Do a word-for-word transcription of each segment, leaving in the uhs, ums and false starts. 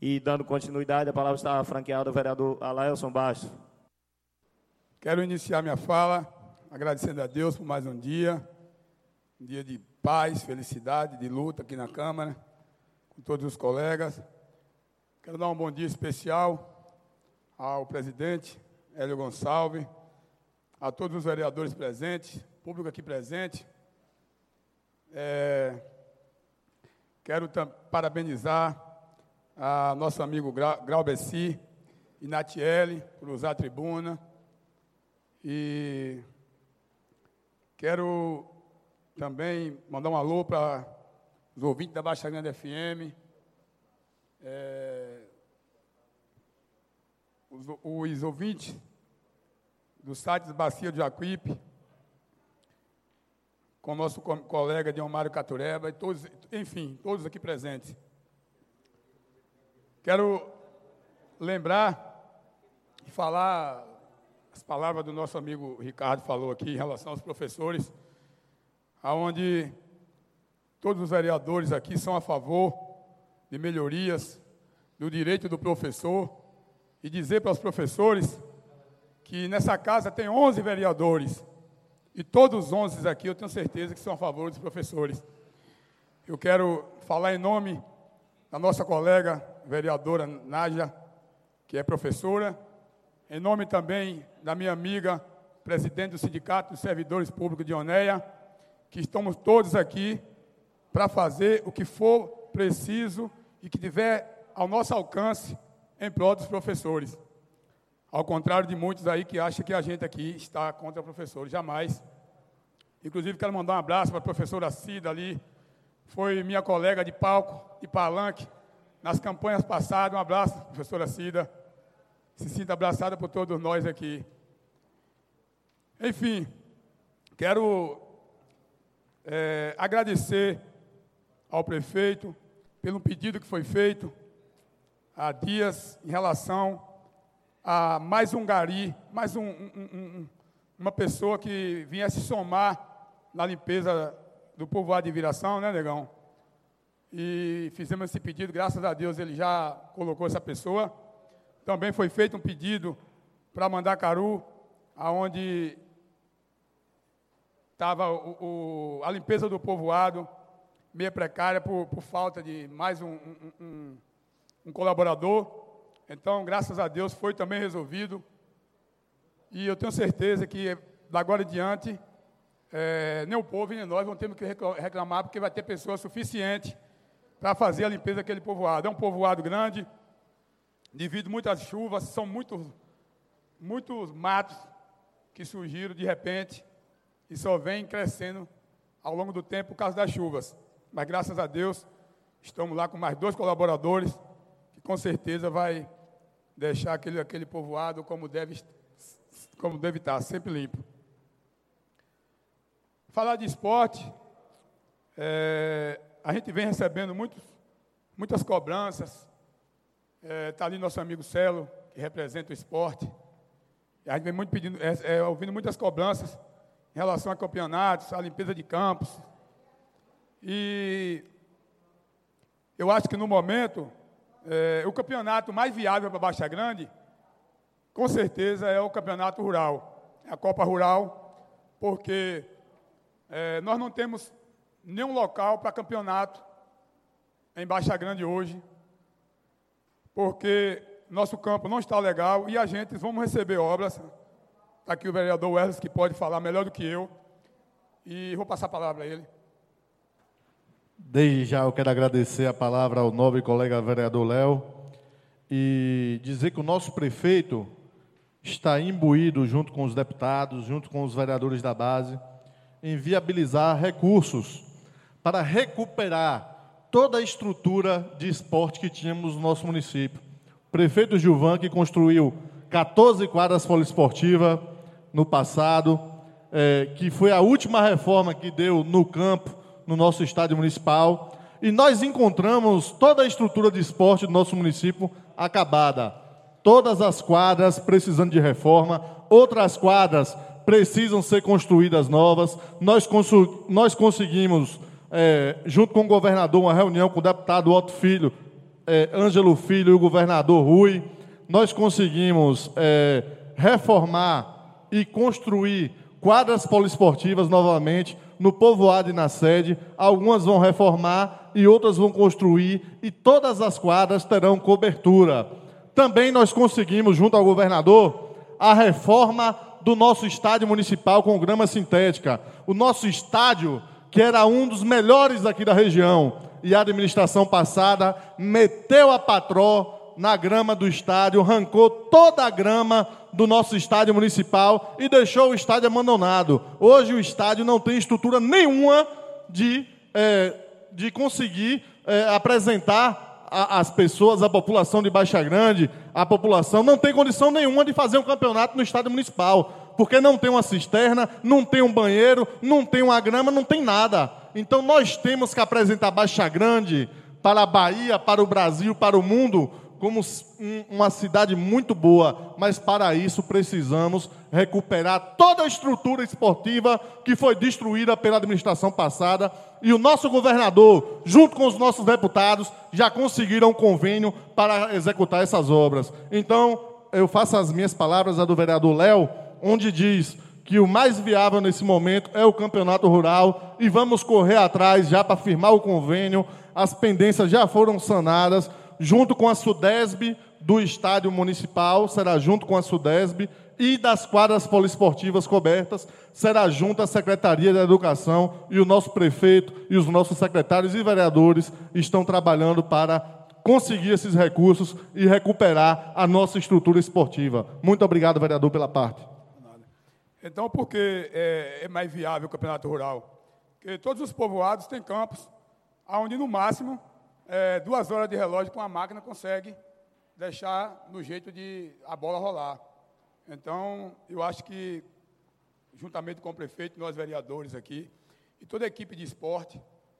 E dando continuidade, a palavra está franqueada ao vereador Alaelson Bastos. Quero iniciar minha fala agradecendo a Deus por mais um dia, um dia de paz, felicidade, de luta aqui na Câmara, com todos os colegas. Quero dar um bom dia especial ao presidente Hélio Gonçalves, a todos os vereadores presentes, público aqui presente. É, quero parabenizar a nosso amigo Graubeci e Natiele por usar a tribuna. E quero também mandar um alô para os ouvintes da Baixa Grande F M, é, os, os ouvintes do site Bacia do Jacuípe, com o nosso colega Diomário Catureba, e todos, enfim, todos aqui presentes. Quero lembrar e falar as palavras do nosso amigo Ricardo falou aqui em relação aos professores, aonde todos os vereadores aqui são a favor de melhorias do direito do professor, e dizer para os professores que nessa casa tem onze vereadores, e todos os onze aqui eu tenho certeza que são a favor dos professores. Eu quero falar em nome da nossa colega vereadora Nádia, que é professora, em nome também da minha amiga, presidente do Sindicato dos Servidores Públicos de Onéia, que estamos todos aqui para fazer o que for preciso e que tiver ao nosso alcance em prol dos professores. Ao contrário de muitos aí que acham que a gente aqui está contra professores, jamais. Inclusive, quero mandar um abraço para a professora Cida ali, foi minha colega de palco e palanque nas campanhas passadas. Um abraço, professora Cida. Se sinta abraçada por todos nós aqui. Enfim, quero é, agradecer ao prefeito pelo pedido que foi feito há dias em relação a mais um gari, mais um, um, um, uma pessoa que viesse somar na limpeza do povoado de Viração, né, negão? E fizemos esse pedido, graças a Deus ele já colocou essa pessoa. Também foi feito um pedido para Mandacaru, aonde estava o, o, a limpeza do povoado, meio precária por, por falta de mais um, um, um, um colaborador. Então, graças a Deus, foi também resolvido. E eu tenho certeza que, da agora em diante, é, nem o povo nem nós vamos ter que reclamar, porque vai ter pessoas suficientes para fazer a limpeza daquele povoado. É um povoado grande, devido a muitas chuvas, são muitos, muitos matos que surgiram de repente e só vem crescendo ao longo do tempo por causa das chuvas. Mas, graças a Deus, estamos lá com mais dois colaboradores, que com certeza vai deixar aquele, aquele povoado como deve, como deve estar, sempre limpo. Falar de esporte, é, a gente vem recebendo muitos, muitas cobranças. Está é, ali nosso amigo Celo, que representa o esporte. E a gente vem muito pedindo, é, é, ouvindo muitas cobranças em relação a campeonatos, a limpeza de campos. E eu acho que, no momento, é, o campeonato mais viável para Baixa Grande, com certeza, é o campeonato rural. É a Copa Rural, porque é, nós não temos nenhum local para campeonato em Baixa Grande hoje, porque nosso campo não está legal e a gente vamos receber obras. Está aqui o vereador Wesley, que pode falar melhor do que eu, e vou passar a palavra a ele. Desde já eu quero agradecer a palavra ao nobre colega vereador Léo e dizer que o nosso prefeito está imbuído, junto com os deputados, junto com os vereadores da base, em viabilizar recursos para recuperar toda a estrutura de esporte que tínhamos no nosso município. O prefeito Gilvan, que construiu catorze quadras poliesportivas no passado, é, que foi a última reforma que deu no campo, no nosso estádio municipal, e nós encontramos toda a estrutura de esporte do nosso município acabada. Todas as quadras precisando de reforma, outras quadras precisam ser construídas novas. Nós, nós conseguimos, é, junto com o governador, uma reunião com o deputado Otto Filho, é, Ângelo Filho e o governador Rui, nós conseguimos é, reformar e construir quadras poliesportivas novamente no povoado e na sede. Algumas vão reformar e outras vão construir, e todas as quadras terão cobertura. Também nós conseguimos, junto ao governador, a reforma do nosso estádio municipal com grama sintética. O nosso estádio, que era um dos melhores aqui da região, e a administração passada meteu a patró na grama do estádio, arrancou toda a grama do nosso estádio municipal e deixou o estádio abandonado. Hoje o estádio não tem estrutura nenhuma de, é, de conseguir é, apresentar a, as pessoas, a população de Baixa Grande, a população não tem condição nenhuma de fazer um campeonato no estádio municipal, porque não tem uma cisterna, não tem um banheiro, não tem uma grama, não tem nada. Então nós temos que apresentar Baixa Grande para a Bahia, para o Brasil, para o mundo, como uma cidade muito boa, mas para isso precisamos recuperar toda a estrutura esportiva que foi destruída pela administração passada, e o nosso governador, junto com os nossos deputados, já conseguiram um convênio para executar essas obras. Então, eu faço as minhas palavras, a do vereador Léo, onde diz que o mais viável nesse momento é o campeonato rural, e vamos correr atrás já para firmar o convênio. As pendências já foram sanadas, junto com a SUDESB do estádio municipal, será junto com a SUDESB, e das quadras poliesportivas cobertas, será junto à Secretaria da Educação, e o nosso prefeito e os nossos secretários e vereadores estão trabalhando para conseguir esses recursos e recuperar a nossa estrutura esportiva. Muito obrigado, vereador, pela parte. Então, por que é, é mais viável o campeonato rural? Porque todos os povoados têm campos onde, no máximo, é, duas horas de relógio com a máquina consegue deixar no jeito de a bola rolar. Então, eu acho que, juntamente com o prefeito, nós vereadores aqui, e toda a equipe de esporte,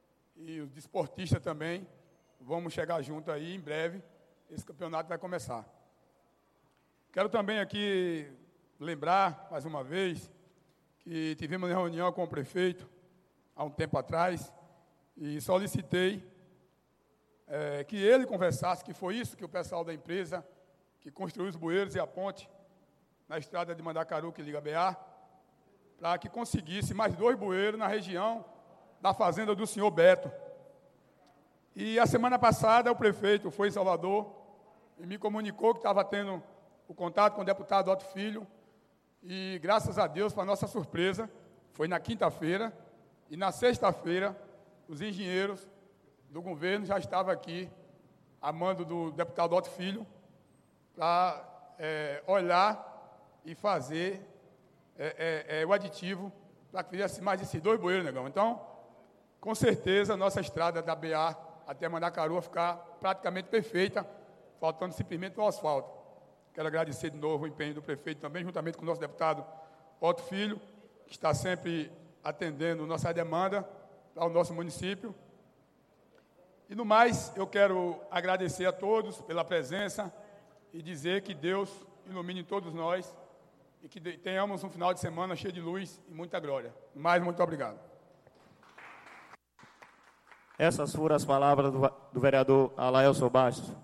e os desportistas também, vamos chegar junto aí, em breve, esse campeonato vai começar. Quero também aqui lembrar, mais uma vez, que tivemos uma reunião com o prefeito, há um tempo atrás, e solicitei é, que ele conversasse, que foi isso que o pessoal da empresa, que construiu os bueiros e a ponte na estrada de Mandacaru, que liga a B A, para que conseguisse mais dois bueiros na região da fazenda do senhor Beto. E a semana passada o prefeito foi em Salvador e me comunicou que estava tendo o contato com o deputado Otto Filho, e graças a Deus, para nossa surpresa, foi na quinta-feira, e na sexta-feira os engenheiros do governo já estavam aqui, a mando do deputado Otto Filho, para é, olhar e fazer é, é, é, o aditivo para que fizesse mais esses dois bueiros, negão. Então, com certeza, a nossa estrada da B A até Mandacaru vai ficar praticamente perfeita, faltando simplesmente o asfalto. Quero agradecer de novo o empenho do prefeito também, juntamente com o nosso deputado Otto Filho, que está sempre atendendo nossa demanda ao nosso município. E, no mais, eu quero agradecer a todos pela presença e dizer que Deus ilumine todos nós e que tenhamos um final de semana cheio de luz e muita glória. No mais, muito obrigado. Essas foram as palavras do, do vereador Alaelson Bastos.